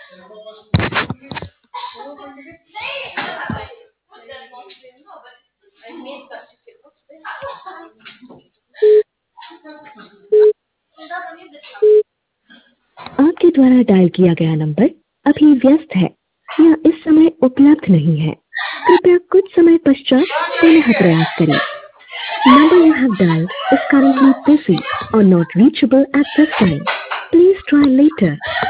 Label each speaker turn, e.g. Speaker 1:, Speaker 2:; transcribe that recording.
Speaker 1: आपके द्वारा डायल किया गया नंबर अभी व्यस्त है या इस समय उपलब्ध नहीं है। कृपया कुछ समय पश्चात पुनः प्रयास करें। Number you have dialed is currently busy or not reachable at this time. Please try later.